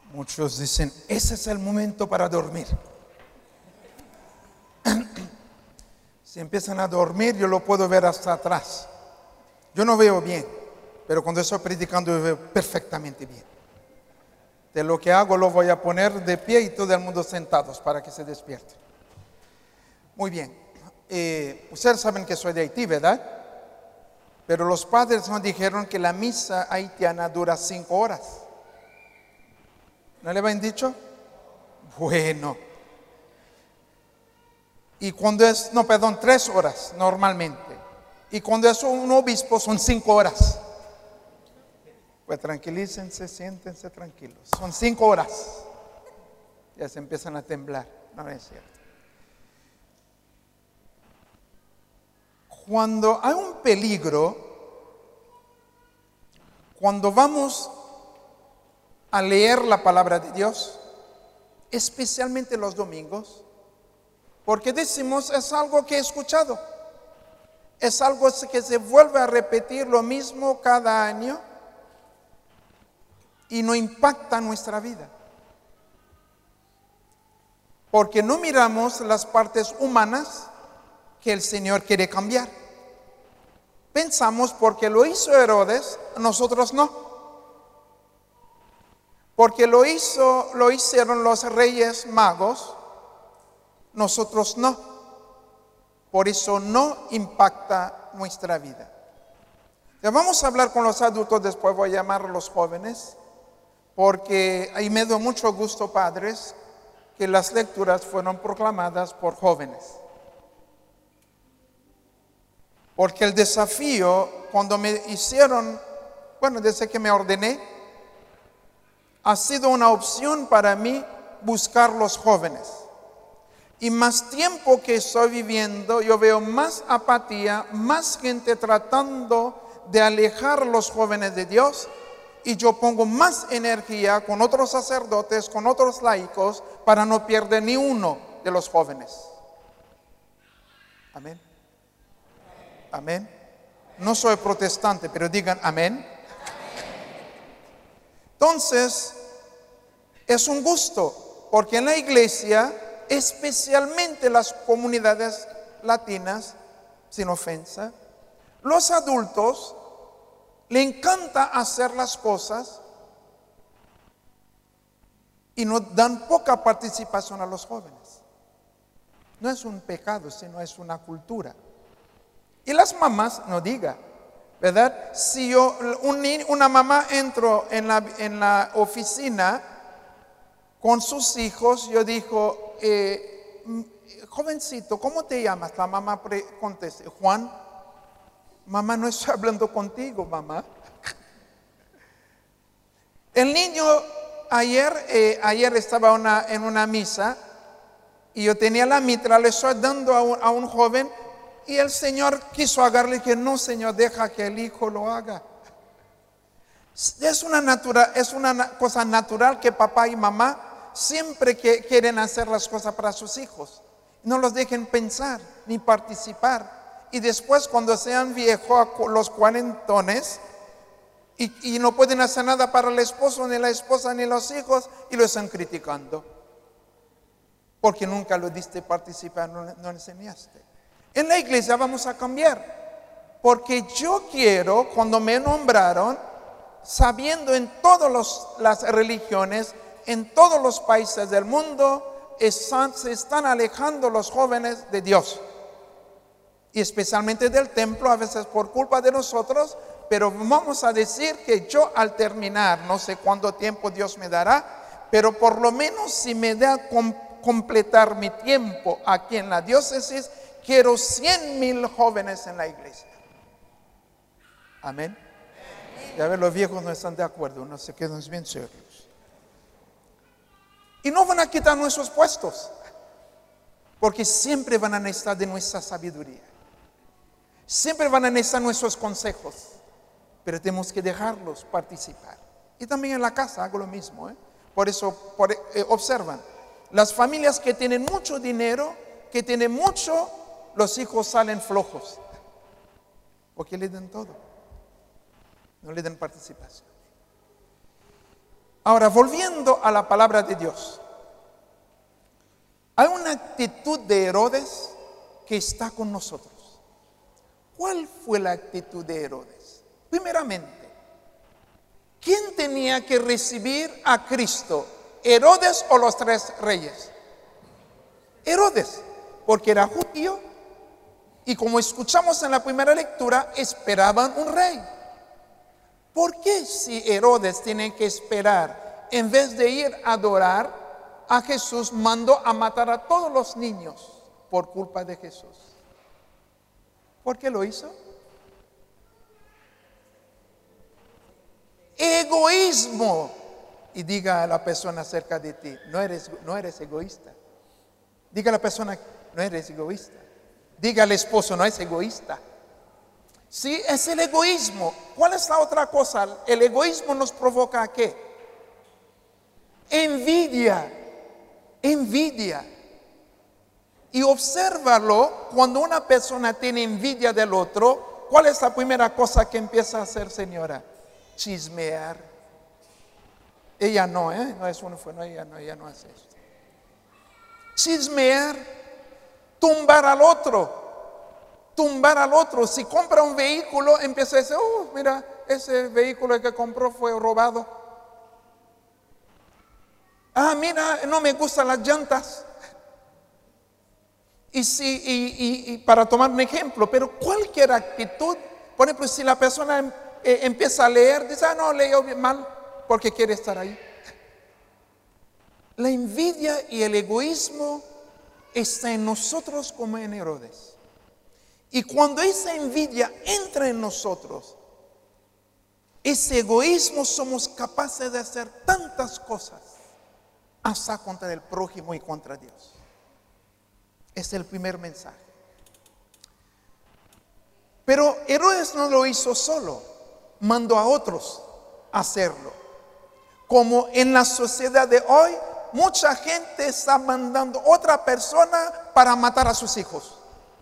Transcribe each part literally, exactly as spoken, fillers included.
Muchos dicen, ese es el momento para dormir. Si empiezan a dormir, yo lo puedo ver hasta atrás. Yo no veo bien, pero cuando estoy predicando yo veo perfectamente bien. De lo que hago lo voy a poner de pie y todo el mundo sentados para que se despierten. Muy bien. Eh, ustedes saben que soy de Haití, ¿verdad? Pero los padres nos dijeron que la misa haitiana dura cinco horas. ¿No le habían dicho? Bueno. Y cuando es, no, perdón, tres horas normalmente. Y cuando es un obispo son cinco horas. Pues tranquilícense, siéntense tranquilos. Son cinco horas. Ya se empiezan a temblar. No es cierto. Cuando hay un peligro, cuando vamos a leer la palabra de Dios, especialmente los domingos, porque decimos es algo que he escuchado, es algo que se vuelve a repetir lo mismo cada año y no impacta nuestra vida, porque no miramos las partes humanas que el Señor quiere cambiar. Pensamos porque lo hizo Herodes, nosotros no. Porque lo hizo, lo hicieron los reyes magos, nosotros no. Por eso no impacta nuestra vida. Ya vamos a hablar con los adultos, después voy a llamar a los jóvenes, porque ahí me dio mucho gusto, padres, que las lecturas fueron proclamadas por jóvenes. Porque el desafío, cuando me hicieron, bueno, desde que me ordené, ha sido una opción para mí buscar los jóvenes. Y más tiempo que estoy viviendo, yo veo más apatía, más gente tratando de alejar a los jóvenes de Dios. Y yo pongo más energía con otros sacerdotes, con otros laicos, para no perder ni uno de los jóvenes. Amén. Amén. No soy protestante, pero digan amén. Entonces, es un gusto, porque en la iglesia, especialmente las comunidades latinas, sin ofensa, los adultos le encanta hacer las cosas y nos dan poca participación a los jóvenes. No es un pecado, sino es una cultura. Y las mamás, no diga, ¿verdad? Si yo, un, una mamá entró en la, en la oficina con sus hijos, yo digo, eh, jovencito, ¿cómo te llamas? La mamá contesta, Juan. Mamá, no estoy hablando contigo, mamá. El niño, ayer, eh, ayer estaba una, en una misa y yo tenía la mitra, le estoy dando a un, a un joven. Y el Señor quiso agarrarle y que no, Señor, deja que el hijo lo haga. Es una, natura, es una cosa natural que papá y mamá siempre que quieren hacer las cosas para sus hijos. No los dejen pensar ni participar. Y después cuando sean viejos, los cuarentones, y, y no pueden hacer nada para el esposo, ni la esposa, ni los hijos, y lo están criticando. Porque nunca lo diste participar, no, no enseñaste. En la iglesia vamos a cambiar, porque yo quiero, cuando me nombraron, sabiendo en todas las religiones, en todos los países del mundo, están, se están alejando los jóvenes de Dios. Y especialmente del templo, a veces por culpa de nosotros, pero vamos a decir que yo al terminar, no sé cuánto tiempo Dios me dará, pero por lo menos si me da com- completar mi tiempo aquí en la diócesis, quiero cien mil jóvenes en la iglesia. Amén. Ya ven, los viejos no están de acuerdo, no se quedan bien serios. Y no van a quitar nuestros puestos, porque siempre van a necesitar de nuestra sabiduría. Siempre van a necesitar nuestros consejos, pero tenemos que dejarlos participar. Y también en la casa hago lo mismo, ¿eh? Por eso por, eh, observan, las familias que tienen mucho dinero, que tienen mucho, los hijos salen flojos, porque le dan todo, no le dan participación. Ahora, volviendo a la palabra de Dios, hay una actitud de Herodes que está con nosotros. ¿Cuál fue la actitud de Herodes? Primeramente, ¿quién tenía que recibir a Cristo? ¿Herodes o los tres reyes? Herodes, porque era judío y, como escuchamos en la primera lectura, esperaban un rey. ¿Por qué si Herodes tiene que esperar, en vez de ir a adorar a Jesús, mandó a matar a todos los niños por culpa de Jesús? ¿Por qué lo hizo? Egoísmo. Y diga a la persona cerca de ti, no eres, no eres egoísta. Diga a la persona, no eres egoísta. Diga al esposo, no es egoísta. Sí, es el egoísmo. ¿Cuál es la otra cosa? El egoísmo nos provoca ¿a qué? Envidia. Envidia. Y obsérvalo, cuando una persona tiene envidia del otro, ¿cuál es la primera cosa que empieza a hacer, señora? Chismear. Ella no, ¿eh? No es uno, no, ella no, ella no hace esto. Chismear, tumbar al otro, tumbar al otro. Si compra un vehículo, empieza a decir, oh, mira, ese vehículo que compró fue robado. Ah, mira, no me gustan las llantas. Y, si, y, y, y para tomar un ejemplo, pero cualquier actitud, por ejemplo, si la persona eh, empieza a leer, dice, ah, no, leo bien mal porque quiere estar ahí. La envidia y el egoísmo está en nosotros como en Herodes. Y cuando esa envidia entra en nosotros, ese egoísmo, somos capaces de hacer tantas cosas, hasta contra el prójimo y contra Dios. Es el primer mensaje. Pero Herodes no lo hizo solo, mandó a otros a hacerlo. Como en la sociedad de hoy, mucha gente está mandando a otra persona para matar a sus hijos.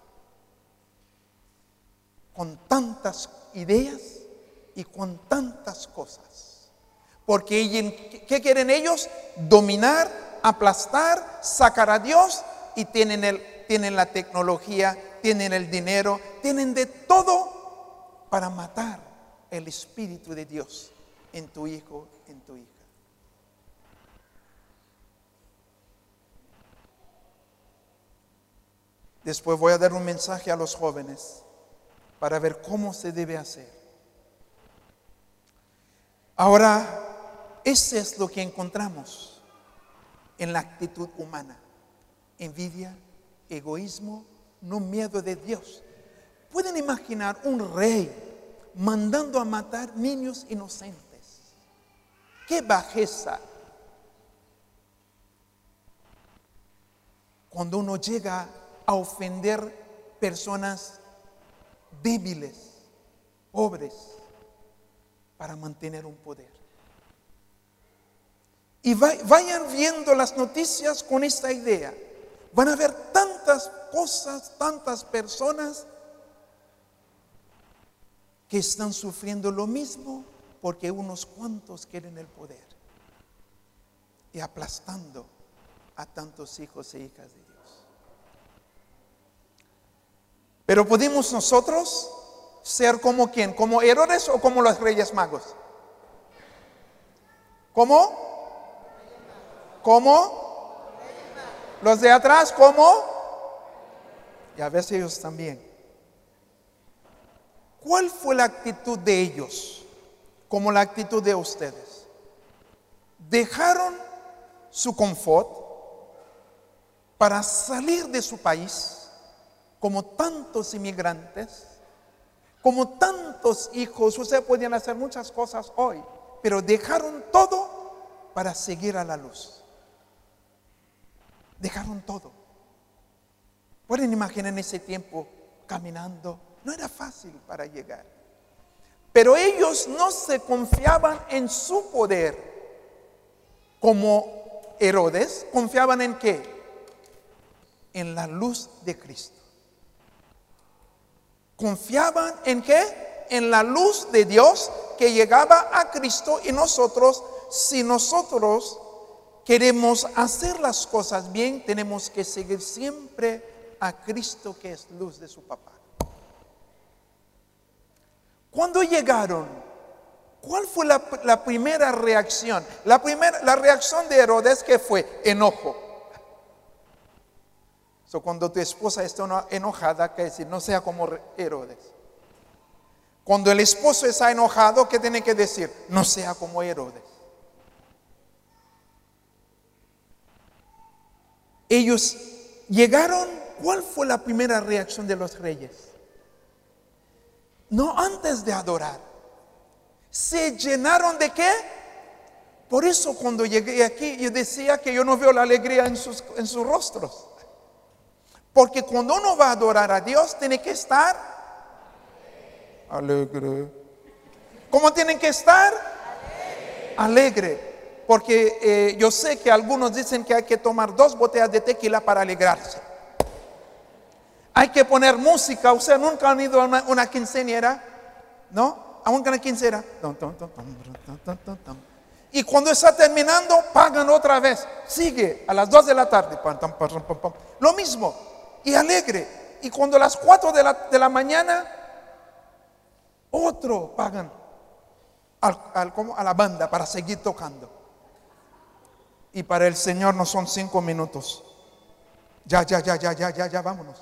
Con tantas ideas y con tantas cosas. Porque ¿qué quieren ellos? Dominar, aplastar, sacar a Dios. Y tienen, el, tienen la tecnología, tienen el dinero, tienen de todo para matar el Espíritu de Dios en tu hijo, en tu hija. Después voy a dar un mensaje a los jóvenes para ver cómo se debe hacer. Ahora, ese es lo que encontramos en la actitud humana. Envidia, egoísmo, no miedo de Dios. ¿Pueden imaginar un rey mandando a matar niños inocentes? ¡Qué bajeza! Cuando uno llega a ofender personas débiles, pobres, para mantener un poder. Y vayan viendo las noticias con esta idea. Van a ver tantas cosas, tantas personas que están sufriendo lo mismo porque unos cuantos quieren el poder y aplastando a tantos hijos e hijas de Dios. Pero ¿podemos nosotros ser como quién? ¿Como Herodes o como los Reyes Magos? ¿Cómo? ¿Cómo? Los de atrás, ¿cómo? Y a veces ellos también. ¿Cuál fue la actitud de ellos? Como la actitud de ustedes. Dejaron su confort para salir de su país, como tantos inmigrantes, como tantos hijos. Ustedes podían hacer muchas cosas hoy, pero dejaron todo para seguir a la luz. Dejaron todo. Pueden imaginar en ese tiempo caminando. No era fácil para llegar. Pero ellos no se confiaban en su poder como Herodes. ¿Confiaban en qué? En la luz de Cristo. ¿Confiaban en qué? En la luz de Dios que llegaba a Cristo, y nosotros si nosotros queremos hacer las cosas bien, tenemos que seguir siempre a Cristo, que es luz de su papá. Cuando llegaron, ¿cuál fue la, la primera reacción? La, primera, la reacción de Herodes, ¿qué fue? Enojo. So, cuando tu esposa está enojada, ¿qué decir? No sea como Herodes. Cuando el esposo está enojado, ¿qué tiene que decir? No sea como Herodes. Ellos llegaron, ¿cuál fue la primera reacción de los reyes? No antes de adorar. ¿Se llenaron de qué? Por eso cuando llegué aquí, yo decía que yo no veo la alegría en sus, en sus rostros. Porque cuando uno va a adorar a Dios, tiene que estar alegre. ¿Cómo tienen que estar? Alegre. Alegre. Porque eh, yo sé que algunos dicen que hay que tomar dos botellas de tequila para alegrarse. Hay que poner música. ¿Ustedes nunca han ido a una, una quinceañera? ¿No? ¿A una quinceañera? Y cuando está terminando, pagan otra vez. Sigue a las dos de la tarde. Lo mismo. Y alegre. Y cuando a las cuatro de la, de la mañana, otro pagan al, al, como a la banda para seguir tocando. Y para el Señor no son cinco minutos. Ya, ya, ya, ya, ya, ya, ya, vámonos.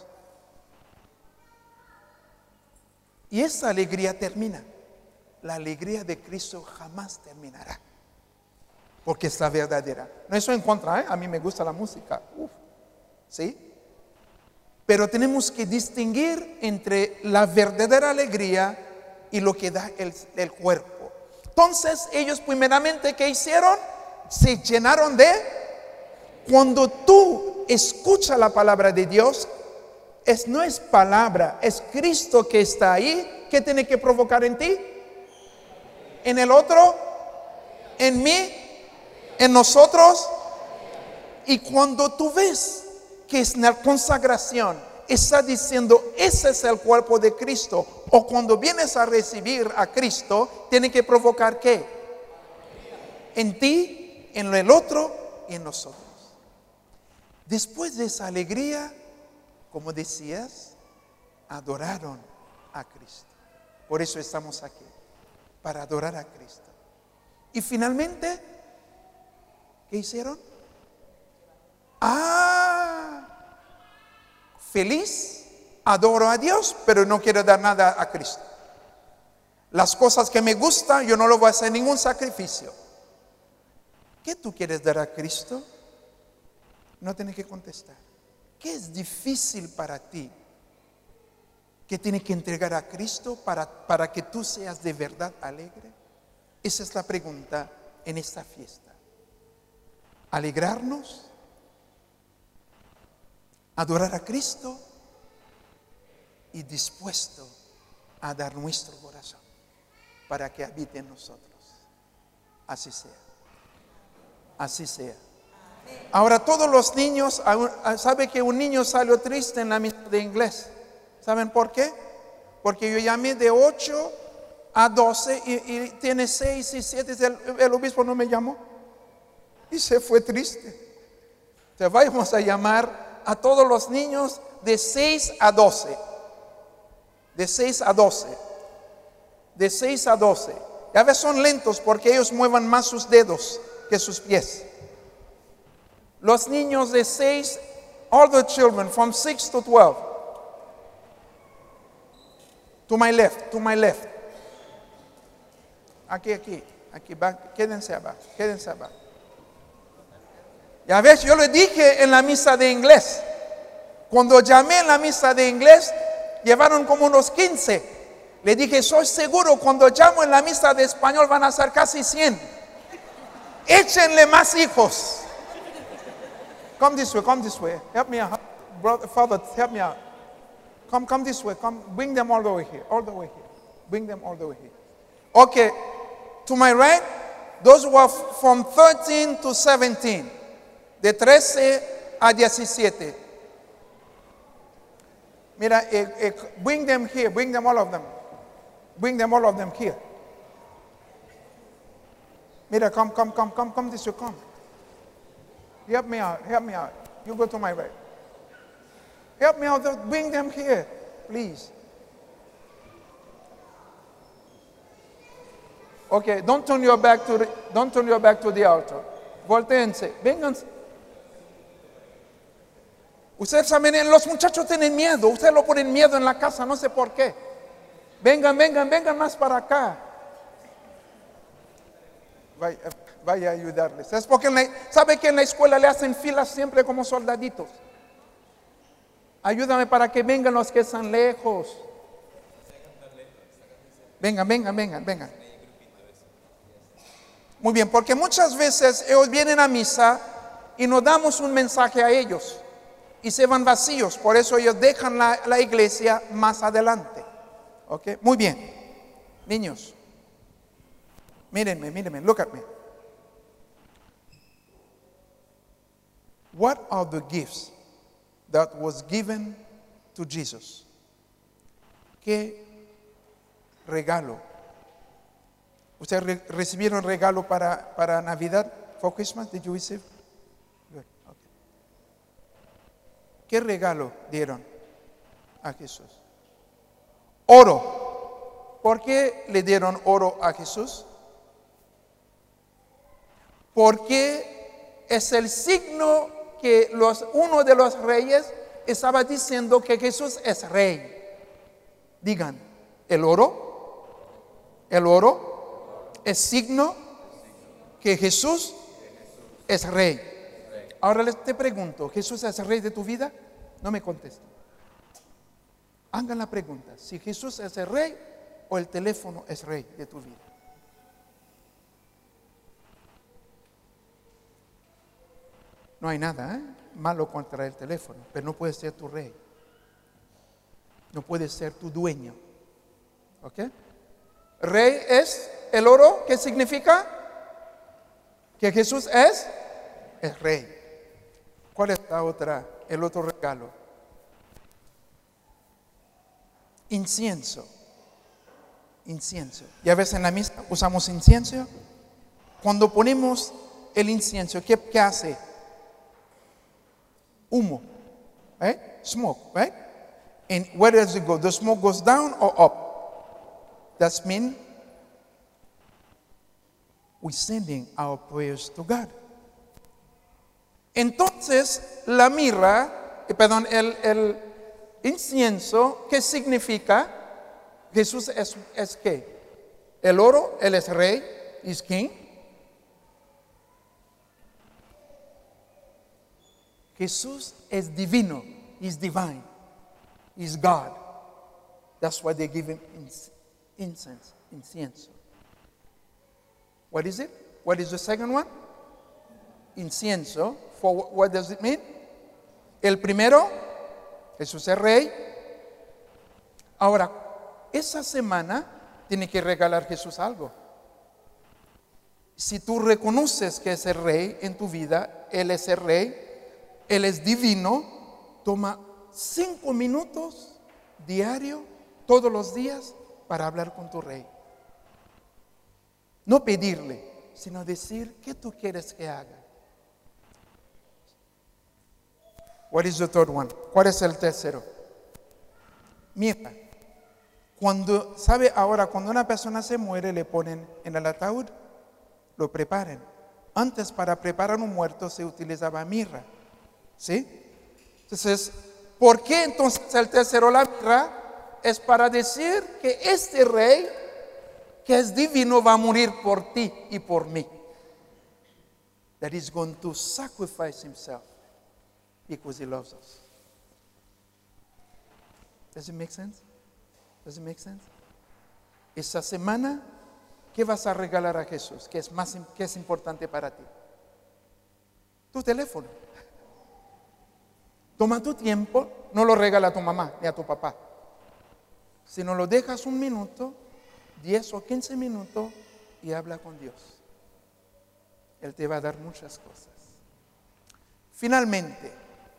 Y esa alegría termina. La alegría de Cristo jamás terminará. Porque es la verdadera. No eso en contra, ¿eh? A mí me gusta la música. Uf. ¿Sí? Pero tenemos que distinguir entre la verdadera alegría y lo que da el, el cuerpo. Entonces ellos primeramente, ¿qué hicieron? Se llenaron de... Cuando tú escuchas la palabra de Dios, es, no es palabra, es Cristo que está ahí. ¿Qué tiene que provocar en ti? ¿En el otro? ¿En mí? ¿En nosotros? Y cuando tú ves que es la consagración, está diciendo, ese es el cuerpo de Cristo, o cuando vienes a recibir a Cristo, tiene que provocar ¿qué? En ti, en el otro y en nosotros. Después de esa alegría, como decías, adoraron a Cristo. Por eso estamos aquí, para adorar a Cristo. Y finalmente, ¿qué hicieron? Ah, feliz, adoro a Dios, pero no quiero dar nada a Cristo. Las cosas que me gustan, yo no lo voy a hacer ningún sacrificio. ¿Qué tú quieres dar a Cristo? No tienes que contestar. ¿Qué es difícil para ti? ¿Qué tienes que entregar a Cristo para, para que tú seas de verdad alegre? Esa es la pregunta en esta fiesta. Alegrarnos, adorar a Cristo y dispuesto a dar nuestro corazón para que habite en nosotros. Así sea. Así sea. Ahora todos los niños, ¿sabe que un niño salió triste en la misa de inglés? ¿Saben por qué? Porque yo llamé de ocho a doce y, y tiene seis y siete. El, el obispo no me llamó y se fue triste. Entonces vamos a llamar a todos los niños de seis a doce. De seis a doce. De seis a doce. Y a veces son lentos porque ellos mueven más sus dedos que sus pies. Los niños de seis, all the children from six to twelve. To my left, to my left. Aquí, aquí, aquí, back. Quédense abajo, quédense abajo. Ya ves, yo le dije en la misa de inglés. Cuando llamé en la misa de inglés, llevaron como unos quince. Le dije, soy seguro, cuando llamo en la misa de español van a ser casi cien. Échenle más hijos. Come this way, come this way. Help me out. Brother, Father, help me out. Come, come this way. Come, bring them all the way here. All the way here. Bring them all the way here. Okay. To my right, those who are from thirteen to seventeen. De trece a diecisiete. Mira, eh, eh, bring them here. Bring them all of them. Bring them all of them here. Mira, come, come, come, come, come, this you come. Help me out, help me out. You go to my right. Help me out, bring them here, please. Okay, don't turn your back to the, don't turn your back to the altar. Voltéense, vénganse. Ustedes saben, los muchachos tienen miedo, ustedes lo ponen miedo en la casa, no sé por qué. Vengan, vengan, vengan más para acá. Vaya, vaya a ayudarles. Es porque, la, ¿sabe que en la escuela le hacen filas siempre como soldaditos? Ayúdame para que vengan los que están lejos. Vengan, vengan, vengan, vengan. Muy bien, porque muchas veces ellos vienen a misa y nos damos un mensaje a ellos y se van vacíos, por eso ellos dejan la, la iglesia más adelante. ¿Ok? Muy bien, niños, mírenme, mírenme, look at me. What are the gifts that was given to Jesus? ¿Qué regalo? ¿Ustedes re recibieron regalo para, para Navidad? For Christmas, did you receive? Good. Okay. ¿Qué regalo dieron a Jesús? Oro. ¿Por qué le dieron oro a Jesús? Porque es el signo que los, uno de los reyes estaba diciendo que Jesús es rey. Digan, ¿el oro? ¿El oro? Es signo que Jesús es rey. Ahora les te pregunto, ¿Jesús es el rey de tu vida? No me contesten. Hagan la pregunta, si Jesús es el rey o el teléfono es rey de tu vida. No hay nada ¿eh? malo contra el teléfono, pero no puede ser tu rey. No puede ser tu dueño. ¿Ok? Rey es el oro, ¿qué significa? Que Jesús es el rey. ¿Cuál es la otra, el otro regalo? Incienso. Incienso. Ya ves en la misa usamos incienso. Cuando ponemos el incienso, ¿qué, qué hace? Humo. Right? Smoke, right? And where does it go? The smoke goes down or up? That means we're sending our prayers to God. Entonces, la mirra, eh, perdón, el, el incienso, ¿qué significa? Jesús es, es ¿qué? El oro, Él es rey, is king. Jesús es divino, is divine, is God. That's why they give him incense, incienso. What is it? What is the second one? Incienso. For what does it mean? El primero, Jesús es rey. Ahora, esa semana tiene que regalar Jesús algo. Si tú reconoces que es el rey en tu vida, Él es el rey, Él es divino, toma cinco minutos diario, todos los días, para hablar con tu rey. No pedirle, sino decir, ¿qué tú quieres que haga? What is the third one? ¿Cuál es el tercero? Mira, cuando, ¿sabe ahora? Cuando una persona se muere, le ponen en el ataúd, lo preparan. Antes, para preparar un muerto, se utilizaba mirra. ¿Sí? Entonces, ¿por qué entonces el tercero, la mirra? Es para decir que este rey, que es divino, va a morir por ti y por mí. That is going to sacrifice himself because he loves us. Does it make sense? Does it make sense? Esta semana, ¿qué vas a regalar a Jesús? ¿Qué es más, qué es importante para ti? Tu teléfono. Toma tu tiempo, no lo regala a tu mamá ni a tu papá. Si no lo dejas un minuto, diez o quince minutos y habla con Dios. Él te va a dar muchas cosas. Finalmente,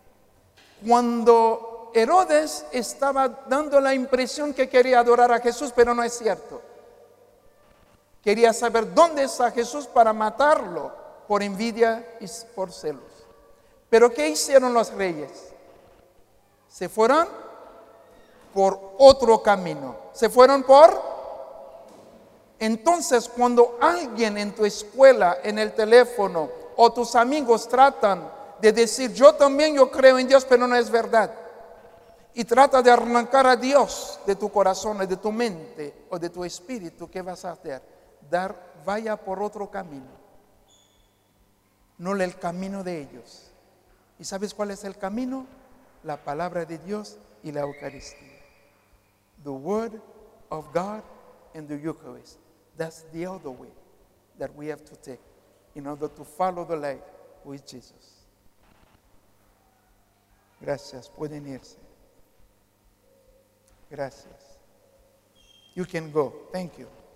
cuando Herodes estaba dando la impresión que quería adorar a Jesús, pero no es cierto. Quería saber dónde está Jesús para matarlo por envidia y por celos. Pero ¿qué hicieron los reyes? Se fueron por otro camino. Se fueron por... Entonces, cuando alguien en tu escuela, en el teléfono, o tus amigos tratan de decir, yo también yo creo en Dios, pero no es verdad, y trata de arrancar a Dios de tu corazón, de tu mente o de tu espíritu, ¿qué vas a hacer? Dar, vaya por otro camino, no el camino de ellos. ¿Y sabes cuál es el camino? La palabra de Dios y la Eucaristía. The Word of God and the Eucharist. That's the other way that we have to take in order to follow the light who is Jesus. Gracias, pueden irse. Gracias. You can go. Thank you.